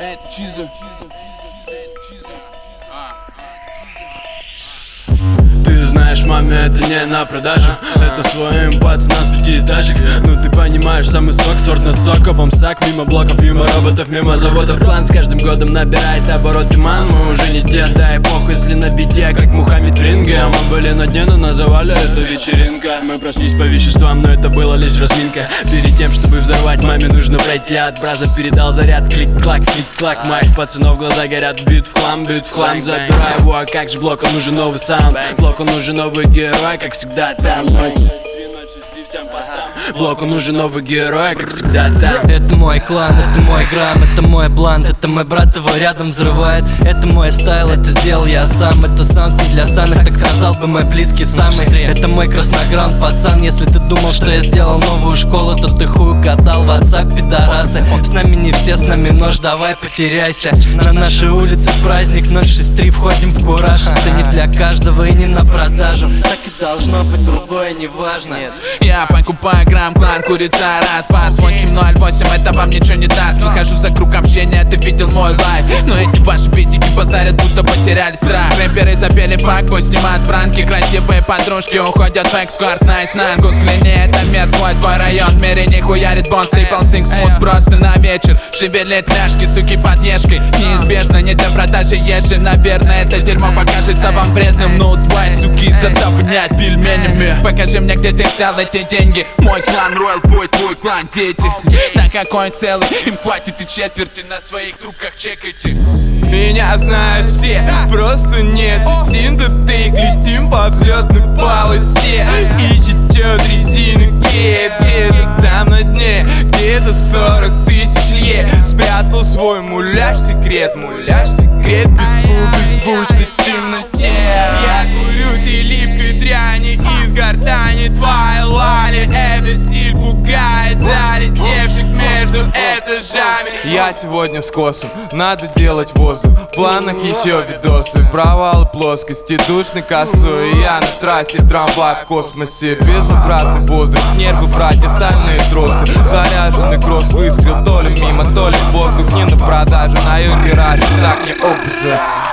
Это Чиза. Ты знаешь, маме, это не на продажу. Это своим пацанам с 5-этажек. Ну ты понимаешь, самый сок, сорт на сок. Копом сак, мимо блоков, мимо роботов, мимо заводов. План с каждым годом набирает обороты, ман. Мы уже не те, да эпоху, если на бите, как Мухаммед Ринга. Мы были на дне, но называли это вечеринка. Мы прошлись по веществам, но это была лишь разминка. Перед тем, чтобы взорвать, маме нужно пройти от браза. Передал заряд, клик-клак, клик-клак. Моих пацанов глаза горят, бит в хлам, бит в хлам. Забираю его, а как же блоку нужен новый саунд. Блоку нужен новый герой, как всегда там. Блоку нужен новый герой, как всегда там. Это мой клан, это мой грамм, это мой блант. Это мой брат, его рядом взрывает. Это мой стайл, это сделал я сам. Это саунд не для саных, так сказал бы мой близкий самый. Это мой краснограунд, пацан. Если ты думал, что я сделал новую школу, то ты хуй угадал в WhatsApp, пидорасы. С нами не все, с нами нож, давай потеряйся. На нашей улице праздник 063, входим в кураж. Это не для каждого и не на продажу. Так и должно быть, другое не важно. Я покупаю грамм, клан, курица, распас 808, это вам ничего не даст. Выхожу за круг общения, ты видел мой лайф. Но эти ваши битики базарят, будто потеряли страх. Рэперы запели факбой, снимают пранки. Красивые подружки уходят в экскорт, найс нангу. Взгляни, это мертвый твой район. В мире не хуярит бонс, трипл синг, смут просто на вечер. Шевелит ляжки, суки под ешкой. Неизбежно, не для продажи ежи. Наверное, это дерьмо покажется вам вредным. Ну, твои суки затопнять пельменями. Покажи мне, где ты взял эти деньги. Мой клан Royal Boy, твой клан дети. На какой целый, им хватит и четверти. На своих трубках чекайте. Меня знают все, просто нет синтетик. Летим по взлетной полосе. Ищет резины, клеит где-то там на дне. Где-то 40 тысяч лье. Спрятал свой муляж секрет. Муляж секрет беззвучный в темноте. Я курю ты липкой дряни из гортани твоей лали. Этот стиль пугает залетевших между этажами. Я сегодня с косом, надо делать воздух. В планах еще видосы, провалы плоскости, душный косой. Я на трассе, трамвай в космосе. Безвозвратный возраст, нервы братья, стальные тросы. Заряженный кросс, выстрел, то ли мимо, то ли воздух. Не на продажу, на юге ради, так не опусы.